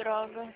droga.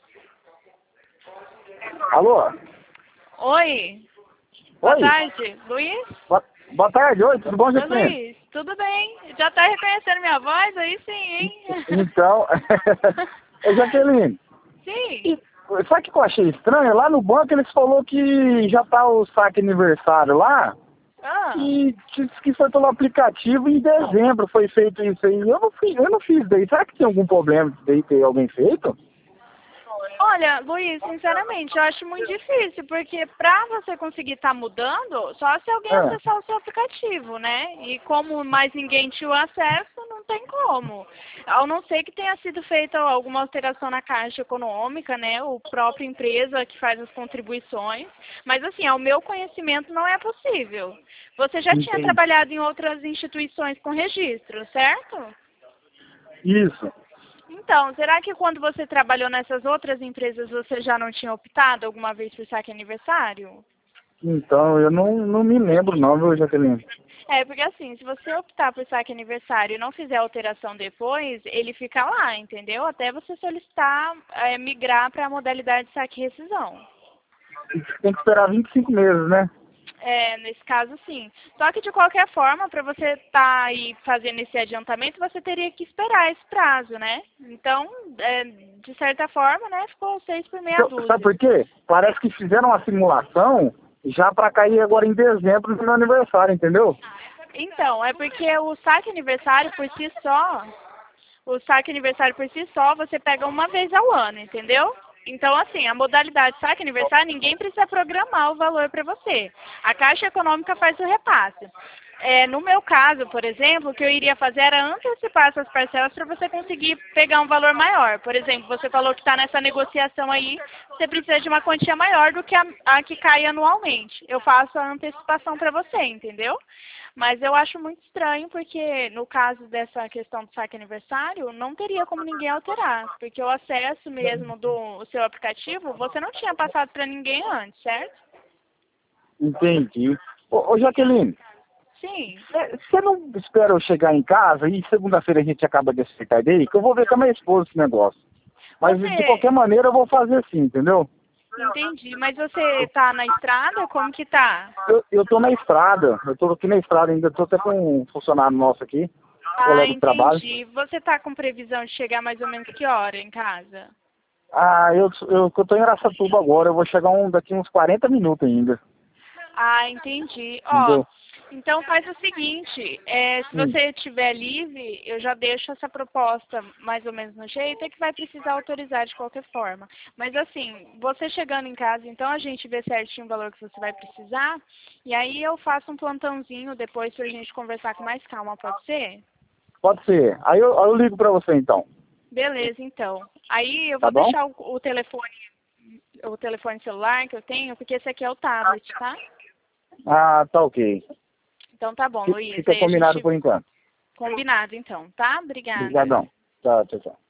Alô? Oi. Boa Oi? tarde. Luiz? Boa tarde, oi, tudo bom, Oi, Jaqueline? Luiz. Tudo bem? Já tá reconhecendo minha voz? Aí sim, hein? Então, ô Jaqueline, Sim. sabe o que eu achei estranho? Lá no banco eles falaram que já tá o saque aniversário lá, Ah. e disse que foi pelo aplicativo em dezembro foi feito isso aí. Eu não fiz daí. Será que tem algum problema daí ter alguém feito? Olha, Luiz, sinceramente, eu acho muito difícil, porque pra você conseguir estar mudando, só se alguém É. acessar o seu aplicativo, né? E como mais ninguém tinha o acesso, não tem como. A não ser que tenha sido feita alguma alteração na Caixa Econômica, né? O própria empresa que faz as contribuições. Mas assim, ao meu conhecimento, não é possível. Você já tinha Entendi. trabalhado em outras instituições com registro, certo? Isso. Então, será que quando você trabalhou nessas outras empresas você já não tinha optado alguma vez por saque aniversário? Então, eu não me lembro não, viu, Jaqueline? É, porque assim, se você optar por saque aniversário e não fizer alteração depois, ele fica lá, entendeu? Até você solicitar, migrar para a modalidade saque e rescisão. Tem que esperar 25 meses, né? É, nesse caso sim. Só que de qualquer forma, para você estar aí fazendo esse adiantamento, você teria que esperar esse prazo, né? Então, de certa forma, né, ficou 6 por meia Então, sabe dúzia. por quê? Parece que fizeram uma simulação já para cair agora em dezembro do meu aniversário, entendeu? Então, é porque o saque aniversário por si só, você pega uma vez ao ano, entendeu? Então, assim, a modalidade saque aniversário, ninguém precisa programar o valor para você. A Caixa Econômica faz o repasse. No meu caso, por exemplo, o que eu iria fazer era antecipar essas parcelas para você conseguir pegar um valor maior. Por exemplo, você falou que está nessa negociação aí, você precisa de uma quantia maior do que a que cai anualmente. Eu faço a antecipação para você, entendeu? Mas eu acho muito estranho porque, no caso dessa questão do saque aniversário, não teria como ninguém alterar. Porque o acesso mesmo do seu aplicativo, você não tinha passado para ninguém antes, certo? Entendi. Ô Jaqueline, Sim. você não espera eu chegar em casa e segunda-feira a gente acaba de acertar dele, que eu vou ver com a minha esposa esse negócio. Mas de Você, qualquer maneira eu vou fazer assim, entendeu? entendi, mas você tá na estrada? Como que tá? Eu tô na estrada, eu tô aqui na estrada ainda, tô até com um funcionário nosso aqui, Ah, colega de trabalho. entendi. Você tá com previsão de chegar mais ou menos que hora em casa? Ah, eu tô em Araçatuba agora, eu vou chegar daqui uns 40 minutos ainda, Ah, entendi. Ó, entendeu? então faz o seguinte, se Hum. você estiver livre, eu já deixo essa proposta mais ou menos no jeito, é que vai precisar autorizar de qualquer forma. Mas assim, você chegando em casa, então a gente vê certinho o valor que você vai precisar, e aí eu faço um plantãozinho depois pra gente conversar com mais calma, pode ser? Pode ser. Aí eu ligo pra você então, Beleza, então. Aí eu tá vou bom? deixar o telefone celular que eu tenho, porque esse aqui é o tablet, tá? Ah, tá ok. Então tá bom, Luiz. Fica Aí a combinado gente por enquanto. combinado então, tá? Obrigada. Obrigadão. Tchau, tchau, tchau.